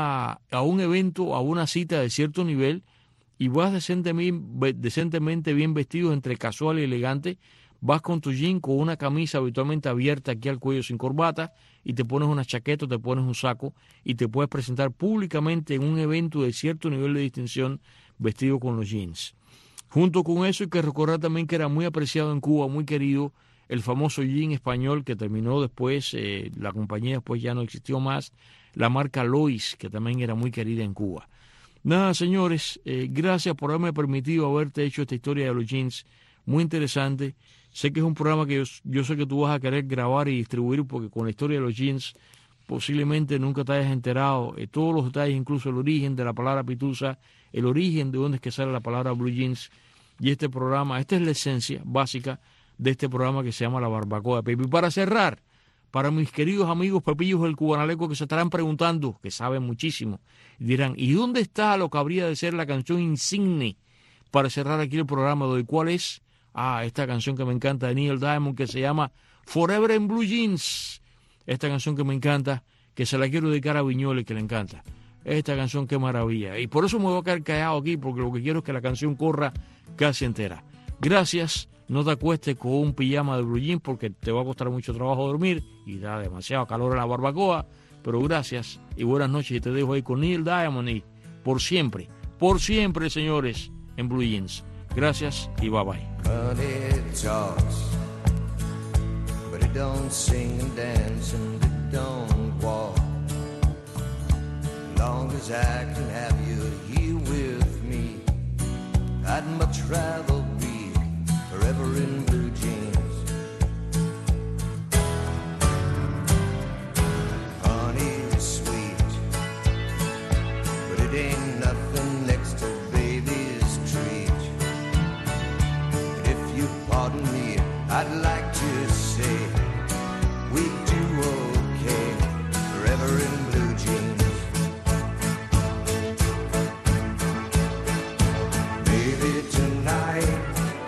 un evento, a una cita de cierto nivel, y vas decentemente bien vestido, entre casual y elegante. Vas con tu jean, con una camisa habitualmente abierta aquí al cuello sin corbata, y te pones una chaqueta, te pones un saco, y te puedes presentar públicamente en un evento de cierto nivel de distinción vestido con los jeans. Junto con eso hay que recordar también que era muy apreciado en Cuba, muy querido, el famoso gin español que terminó después, la compañía después ya no existió más, la marca Lois, que también era muy querida en Cuba. Nada, señores, gracias por haberme permitido haberte hecho esta historia de los jeans, muy interesante. Sé que es un programa que yo sé que tú vas a querer grabar y distribuir, porque con la historia de los jeans posiblemente nunca te hayas enterado todos los detalles, incluso el origen de la palabra pitusa, el origen de dónde es que sale la palabra blue jeans. Y este programa, esta es la esencia básica de este programa que se llama La Barbacoa de Pepe. Y para cerrar, para mis queridos amigos pepillos del Cubanaleco que se estarán preguntando, que saben muchísimo, y dirán, ¿y dónde está lo que habría de ser la canción insigne para cerrar aquí el programa de hoy? ¿Cuál es? Esta canción que me encanta de Neil Diamond, que se llama Forever in Blue Jeans. Esta canción que me encanta, que se la quiero dedicar a Viñoles, que le encanta. Esta canción, qué maravilla. Y por eso me voy a quedar callado aquí, porque lo que quiero es que la canción corra casi entera. Gracias. No te acuestes con un pijama de blue jeans porque te va a costar mucho trabajo dormir y da demasiado calor en la barbacoa. Pero gracias y buenas noches. Y te dejo ahí con Neil Diamond y por siempre, señores, en blue jeans. Gracias y bye bye. Money talks, but it don't sing and dance and it don't walk. As long as I can have you here with me, I'd much rather be forever in blue jeans. Honey is sweet, but it ain't nothing next to baby's treat. And if you pardon me, I'd like to say we do okay forever in blue jeans. Baby, tonight,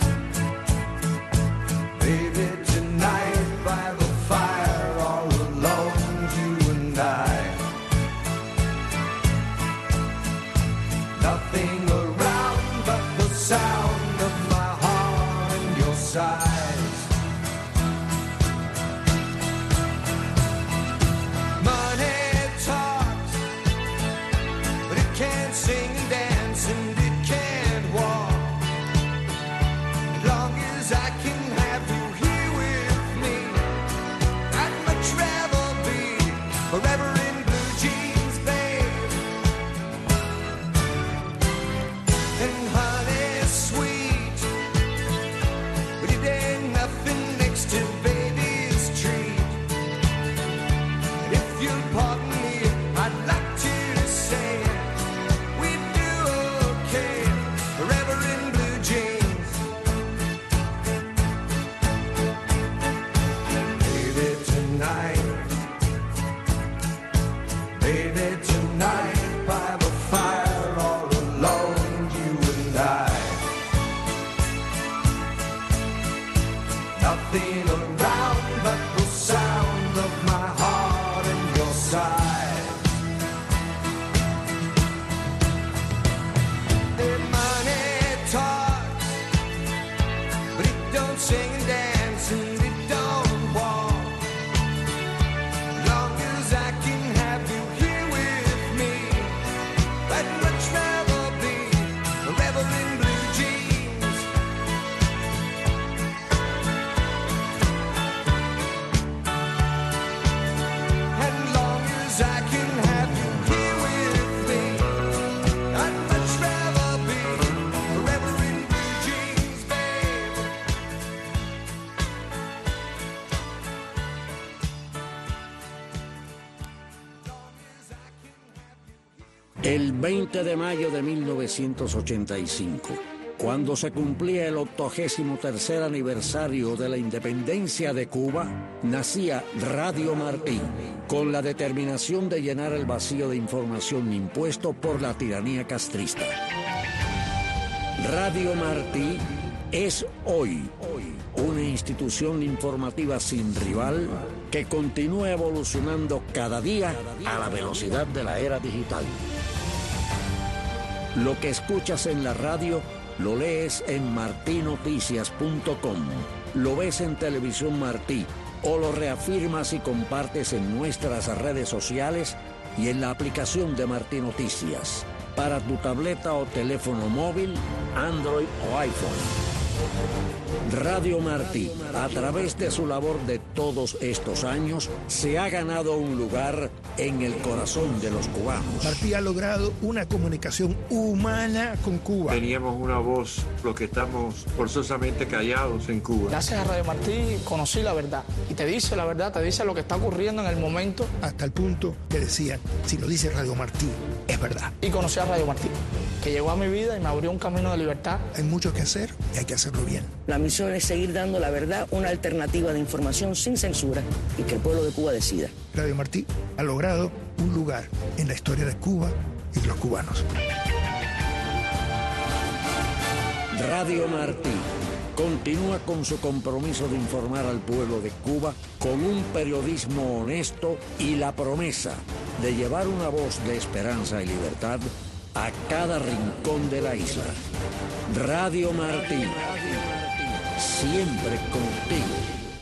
baby, tonight, by the fire, all alone, you and I. Nothing around but the sound of my heart and your sighs. Money talks, but it can't sing and dance and it can't walk. As long as I can have you here with me, I'd much rather be forever in blue jeans, babe. And honey's sweet, but it ain't nothing next to baby's treat. And if you'll pardon me, I'd like to say we do okay forever in blue jeans. Baby, tonight, by the fire, all alone, you and I. Nothing around but the sound of my heart and your sighs. The money talks, but it don't sing and dance and it don't walk. As long as I can have you here with me, I'd much rather be forever in blue jeans. As long as I can have you here with me, I'd much rather be forever in blue jeans, babe. El 20 de mayo de 1985, cuando se cumplía el 83º aniversario de la independencia de Cuba, nacía Radio Martí, con la determinación de llenar el vacío de información impuesto por la tiranía castrista. Radio Martí es hoy una institución informativa sin rival que continúa evolucionando cada día a la velocidad de la era digital. Lo que escuchas en la radio lo lees en martinoticias.com, lo ves en Televisión Martí o lo reafirmas y compartes en nuestras redes sociales y en la aplicación de Martí Noticias. para tu tableta o teléfono móvil, Android o iPhone. Radio Martí, a través de su labor de todos estos años, se ha ganado un lugar en el corazón de los cubanos. Martí ha logrado una comunicación humana con Cuba. Teníamos una voz, los que estamos forzosamente callados en Cuba. Gracias a Radio Martí conocí la verdad. Y te dice la verdad, te dice lo que está ocurriendo en el momento. Hasta el punto que decían, si lo dice Radio Martí, es verdad. Y conocí a Radio Martí, que llegó a mi vida y me abrió un camino de libertad. Hay mucho que hacer y hay que hacerlo bien. La misión es seguir dando la verdad, una alternativa de información sin censura y que el pueblo de Cuba decida. Radio Martí ha logrado un lugar en la historia de Cuba y de los cubanos. Radio Martí continúa con su compromiso de informar al pueblo de Cuba con un periodismo honesto y la promesa de llevar una voz de esperanza y libertad a cada rincón de la isla. Radio Martí, siempre contigo.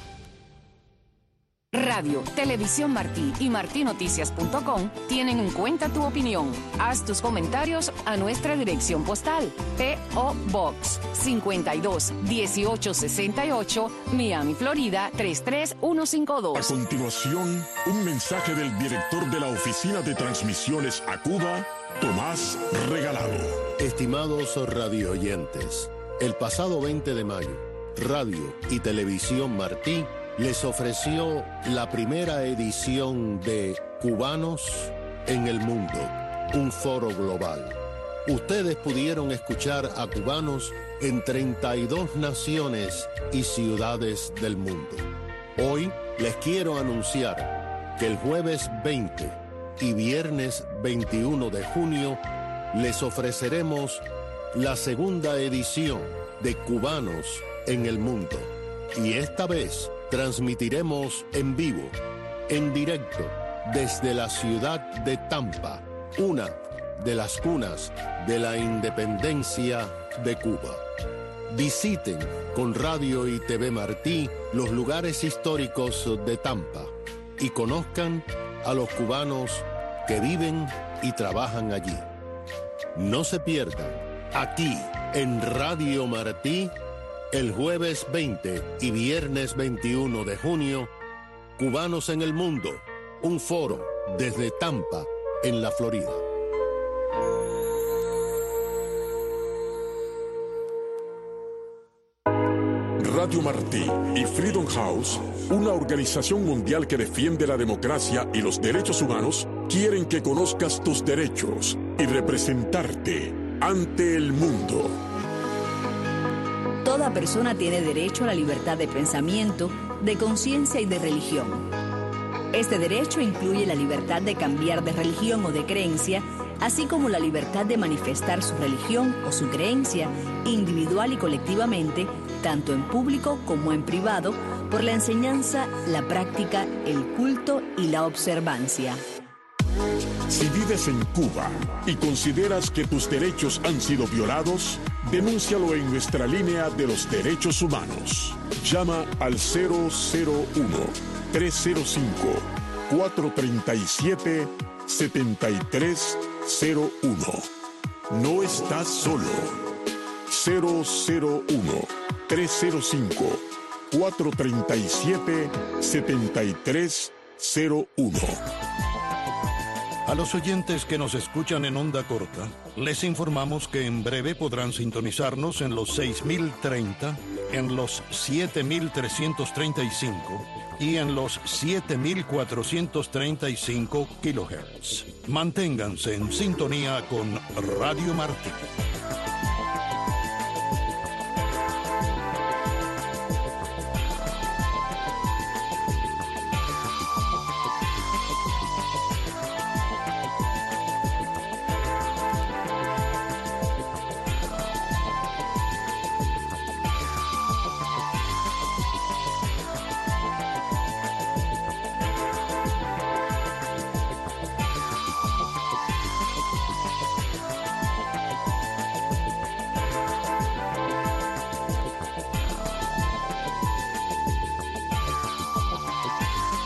Radio, Televisión Martí y martinoticias.com tienen en cuenta tu opinión. Haz tus comentarios a nuestra dirección postal. P.O. Box 52 1868, Miami, Florida 33152. A continuación, un mensaje del director de la Oficina de Transmisiones a Cuba, Tomás Regalado. Estimados radioyentes, el pasado 20 de mayo, Radio y Televisión Martí les ofreció la primera edición de Cubanos en el Mundo, un foro global. Ustedes pudieron escuchar a cubanos en 32 naciones y ciudades del mundo. Hoy les quiero anunciar que el jueves 20 y viernes 21 de junio les ofreceremos la segunda edición de Cubanos en el Mundo. Y esta vez transmitiremos en vivo, en directo, desde la ciudad de Tampa, una de las cunas de la independencia de Cuba. Visiten con Radio y TV Martí los lugares históricos de Tampa y conozcan a los cubanos que viven y trabajan allí. No se pierdan, aquí en Radio Martí, el jueves 20 y viernes 21 de junio, Cubanos en el Mundo, un foro desde Tampa, en la Florida. Radio Martí y Freedom House, una organización mundial que defiende la democracia y los derechos humanos, quieren que conozcas tus derechos y representarte ante el mundo. Toda persona tiene derecho a la libertad de pensamiento, de conciencia y de religión. Este derecho incluye la libertad de cambiar de religión o de creencia, así como la libertad de manifestar su religión o su creencia, individual y colectivamente, tanto en público como en privado, por la enseñanza, la práctica, el culto y la observancia. Si vives en Cuba y consideras que tus derechos han sido violados, denúncialo en nuestra línea de los derechos humanos. Llama al 001-305-437-7301. No estás solo. 001-305-437-7301. A los oyentes que nos escuchan en onda corta, les informamos que en breve podrán sintonizarnos en los 6030, en los 7335 y en los 7435 kHz. Manténganse en sintonía con Radio Martí.